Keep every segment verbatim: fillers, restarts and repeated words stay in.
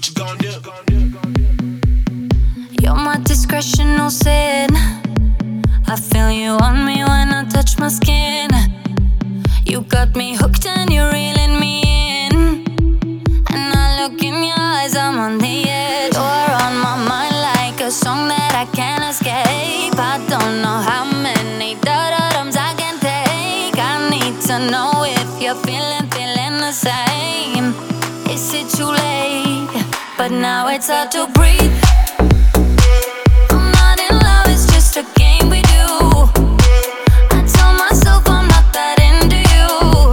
what you gon' do? You're my discretion, no sin. I feel you on me when I touch my skin. You got me hooked and you're reeling me in. And I look in your eyes, I'm on the edge. You're on my mind like a song that I can't escape. I don't know how many da-da-dums I can take. I need to know if you're feeling, feeling the same. Is it too late? But now it's hard to breathe. I'm not in love, it's just a game we do. I tell myself I'm not that into you,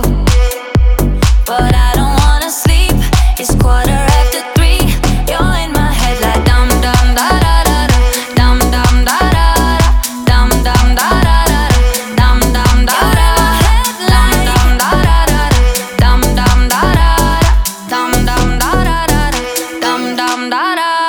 but I don't wanna sleep. It's quarter after three. You're in my head like dum dum da da da da, dum dum da da da, dum dum da da da, dum dum da da da, dum dum da da da, dum dum da da da, dum dum da da da, dum dum da da da.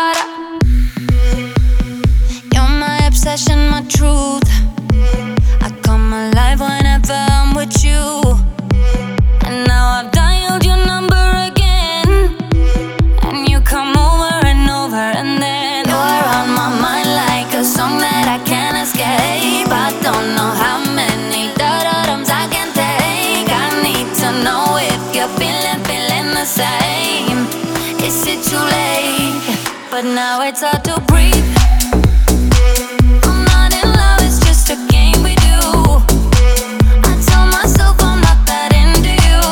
You're my obsession, my truth. I come alive whenever I'm with you. And now I've dialed your number again, and you come over and over, and then you're on my mind like a song that I can't escape. I don't know how many da-da-dums I can take. I need to know if you're feeling, feeling the same. Is it too late? But now it's hard to breathe. I'm not in love, it's just a game we do. I tell myself I'm not that into you,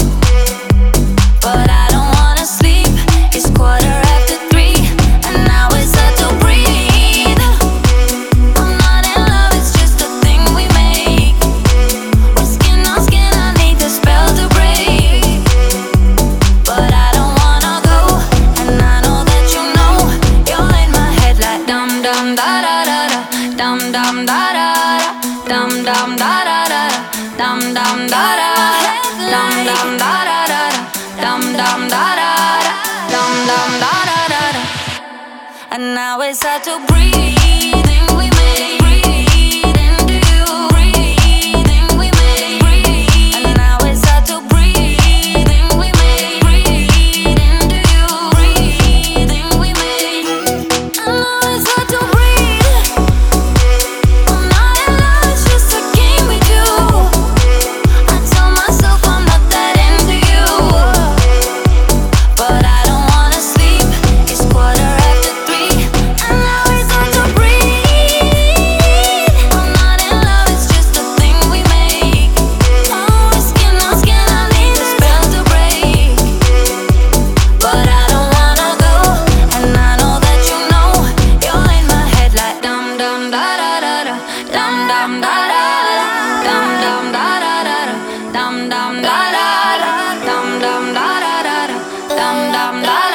but I don't wanna sleep. It's quarter after three, and now it's hard to breathe. I'm not in love, it's just a thing we make. We're skin on skin, I need the spell to break, but I don't wanna go. And I know that you know you're in my head like dum dum da da da da, dum dum da da da, dum dum da da da, dum dum da da da, dum dum da da da, dum dum da da da, dum dum da da da. And now it's hard to breathe. We make breathe into you. Breathing we make breathe. And now it's hard to breathe. We make breathe into you. Breathing we make. And now it's hard to breathe. I'm not in love, it's just a game we do. I tell myself I'm not that into you, but I don't wanna sleep. It's quarter after three, and now it's hard to breathe. I'm not in love, it's just a thing we make. Oh, we're skin on skin, I need the spell to break, but I don't wanna go. And I know that you know you're in my head like dum dum da da da da, dum dum da da da, dum dum da da da da, dum dum da da da, dum dum da da da, dum dum da.